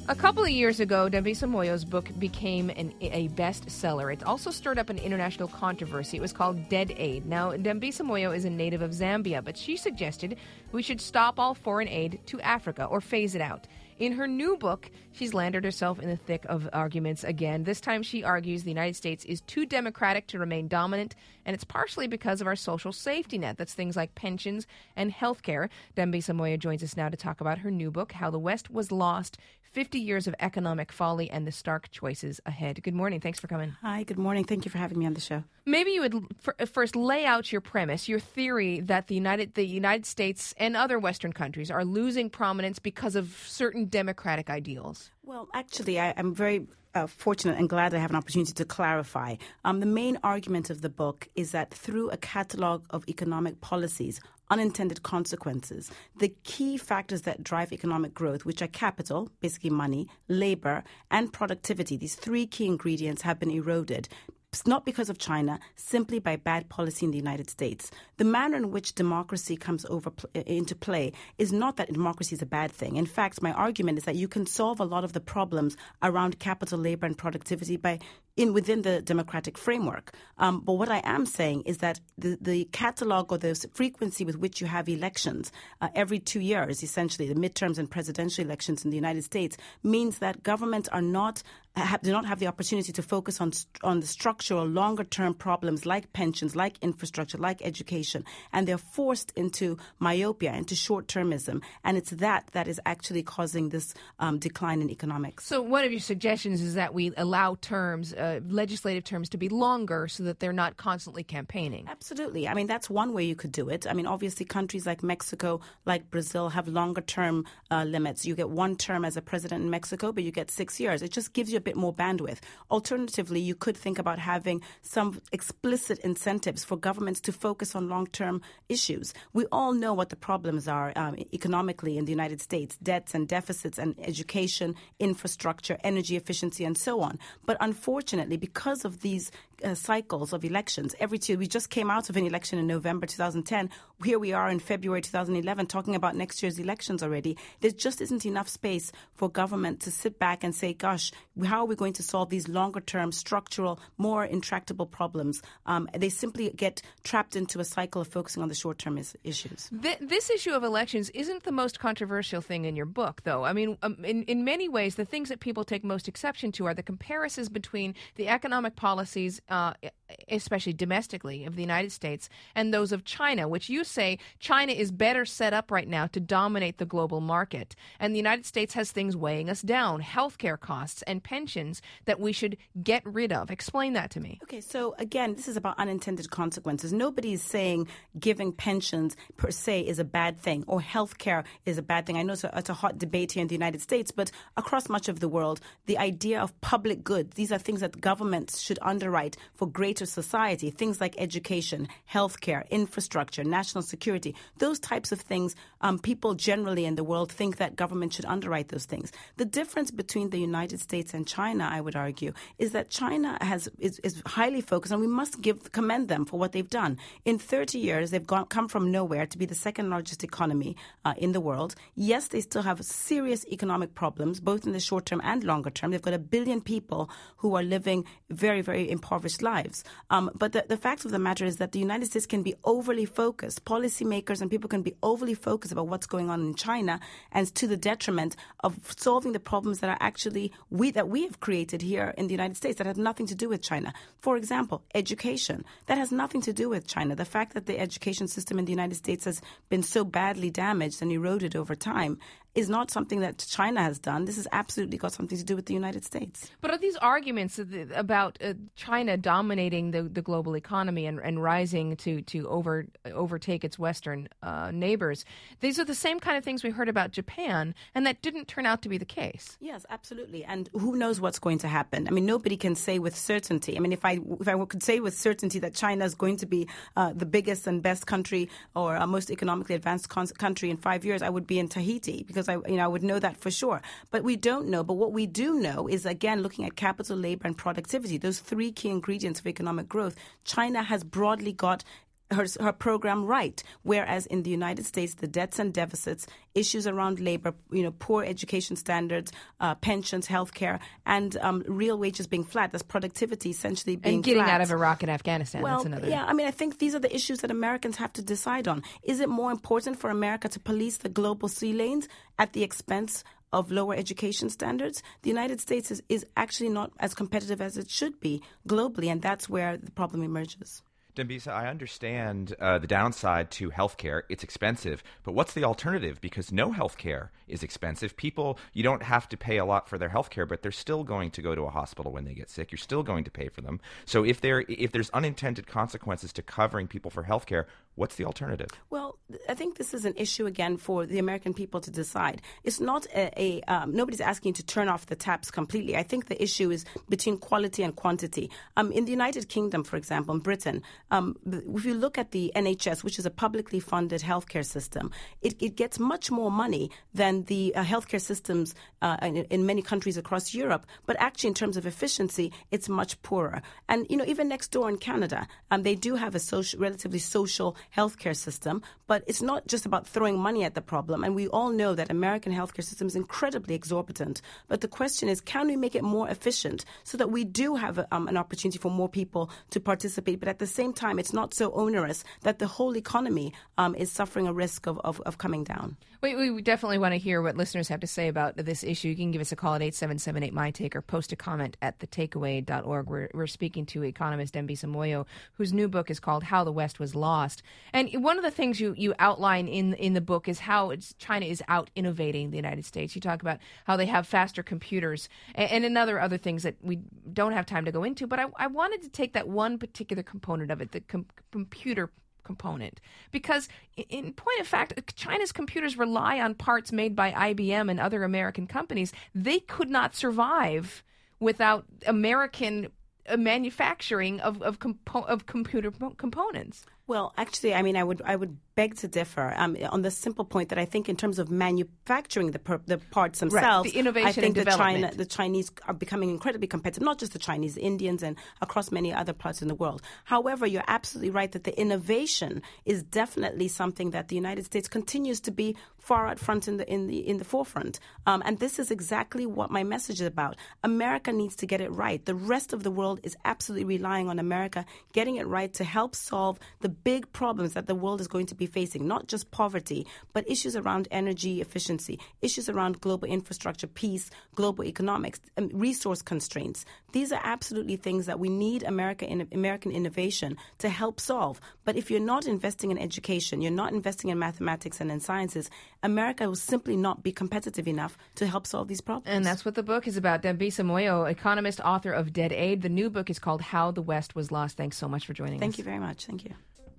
A couple of years ago, Dambisa Moyo's book became a bestseller. It also stirred up an international controversy. It was called Dead Aid. Now, Dambisa Moyo is a native of Zambia, but she suggested we should stop all foreign aid to Africa or phase it out. In her new book, she's landed herself in the thick of arguments again. This time she argues the United States is too democratic to remain dominant, and it's partially because of our social safety net. That's things like pensions and health care. Dambisa Moyo joins us now to talk about her new book, How the West Was Lost, 50 Years of Economic Folly and the Stark Choices Ahead. Good morning. Thanks for coming. Hi, good morning. Thank you for having me on the show. Maybe you would first lay out your premise, your theory that the United States and other Western countries are losing prominence because of certain democratic ideals. Well, actually, I'm very fortunate and glad I have an opportunity to clarify. The main argument of the book is that through a catalog of economic policies, unintended consequences, the key factors that drive economic growth, which are capital, basically money, labor, and productivity, these three key ingredients have been eroded. It's not because of China, simply by bad policy in the United States. The manner in which democracy comes into play is not that democracy is a bad thing. In fact, my argument is that you can solve a lot of the problems around capital, labor, and productivity within the democratic framework. But what I am saying is that the catalog or the frequency with which you have elections every 2 years, essentially the midterms and presidential elections in the United States, means that governments do not have the opportunity to focus on the structural, longer-term problems like pensions, like infrastructure, like education, and they're forced into myopia, into short-termism, and it's that is actually causing this decline in economics. So one of your suggestions is that we allow legislative terms to be longer so that they're not constantly campaigning. Absolutely. I mean, that's one way you could do it. I mean, obviously, countries like Mexico, like Brazil, have longer-term limits. You get one term as a president in Mexico, but you get 6 years. It just gives you a bit more bandwidth. Alternatively, you could think about having some explicit incentives for governments to focus on long-term issues. We all know what the problems are economically in the United States: debts and deficits and education, infrastructure, energy efficiency, and so on. But unfortunately, because of these cycles of elections, every 2 years, we just came out of an election in November 2010. Here we are in February 2011 talking about next year's elections already. There just isn't enough space for government to sit back and say, gosh, how are we going to solve these longer-term, structural, more intractable problems? They simply get trapped into a cycle of focusing on the short-term issues. This issue of elections isn't the most controversial thing in your book, though. I mean, in many ways, the things that people take most exception to are the comparisons between the economic policies, especially domestically, of the United States and those of China, which you say China is better set up right now to dominate the global market. And the United States has things weighing us down, healthcare costs and pensions that we should get rid of. Explain that to me. Okay, so again, this is about unintended consequences. Nobody is saying giving pensions per se is a bad thing or healthcare is a bad thing. I know it's a hot debate here in the United States, but across much of the world, the idea of public goods, these are things that governments should underwrite for greater society, things like education, healthcare, infrastructure, national security, those types of things. People generally in the world think that government should underwrite those things. The difference between the United States and China, I would argue, is that China is highly focused, and we must commend them for what they've done. In 30 years, they've come from nowhere to be the second largest economy in the world. Yes, they still have serious economic problems, both in the short term and longer term. They've got 1 billion people who are living very, very impoverished lives. But the fact of the matter is that the United States can be overly focused. Policymakers and people can be overly focused about what's going on in China, and to the detriment of solving the problems that are actually we have created here in the United States that have nothing to do with China. For example, education. That has nothing to do with China. The fact that the education system in the United States has been so badly damaged and eroded over time is not something that China has done. This has absolutely got something to do with the United States. But are these arguments about China dominating the global economy and rising to overtake its Western neighbors, these are the same kind of things we heard about Japan, and that didn't turn out to be the case. Yes, absolutely. And who knows what's going to happen? I mean, nobody can say with certainty. I mean, if I could say with certainty that China is going to be the biggest and best country or most economically advanced country in 5 years, I would be in Tahiti, because I would know that for sure. But we don't know. But what we do know is, again, looking at capital, labor, and productivity, those three key ingredients of economic growth, China has broadly got her program right, whereas in the United States, the debts and deficits, issues around labor, poor education standards, pensions, healthcare, and real wages being flat. That's productivity essentially being and getting flat. out of Iraq and Afghanistan. Well, that's another. yeah, I mean, I think these are the issues that Americans have to decide on. Is it more important for America to police the global sea lanes at the expense of lower education standards? The United States is actually not as competitive as it should be globally, and that's where the problem emerges. Dambisa, I understand the downside to healthcare. It's expensive, but what's the alternative? Because no healthcare is expensive. People, you don't have to pay a lot for their healthcare, but they're still going to go to a hospital when they get sick. You're still going to pay for them. So if there's unintended consequences to covering people for healthcare, what's the alternative? Well, I think this is an issue, again, for the American people to decide. It's not nobody's asking you to turn off the taps completely. I think the issue is between quality and quantity. In the United Kingdom, for example, in Britain, if you look at the NHS, which is a publicly funded healthcare system, it gets much more money than the healthcare systems in many countries across Europe. But actually, in terms of efficiency, it's much poorer. And, even next door in Canada, they do have a relatively social healthcare system, but it's not just about throwing money at the problem. And we all know that American healthcare system is incredibly exorbitant. But the question is, can we make it more efficient so that we do have an opportunity for more people to participate, but at the same time, it's not so onerous that the whole economy is suffering a risk of coming down. We definitely want to hear what listeners have to say about this issue. You can give us a call at 877-8MY-TAKE or post a comment at thetakeaway.org. We're speaking to economist Dambisa Moyo, whose new book is called How the West Was Lost. And one of the things you outline in the book is how China is out innovating the United States. You talk about how they have faster computers and other things that we don't have time to go into. But I wanted to take that one particular component of it, the computer component, because in point of fact, China's computers rely on parts made by IBM and other American companies. They could not survive without American manufacturing of computer components. Well, actually, I mean, I would beg to differ on the simple point that I think in terms of manufacturing the parts themselves, right. The innovation I think and development. the Chinese are becoming incredibly competitive, not just the Chinese, Indians, and across many other parts in the world. However, you're absolutely right that the innovation is definitely something that the United States continues to be far out front in the forefront. And this is exactly what my message is about. America needs to get it right. The rest of the world is absolutely relying on America getting it right to help solve the big problems that the world is going to be facing, not just poverty, but issues around energy efficiency, issues around global infrastructure, peace, global economics, resource constraints. These are absolutely things that we need American innovation to help solve. But if you're not investing in education, you're not investing in mathematics and in sciences, America will simply not be competitive enough to help solve these problems. And that's what the book is about. Dambisa Moyo, economist, author of Dead Aid. The new book is called How the West Was Lost. Thanks so much for joining us. Thank you very much. Thank you.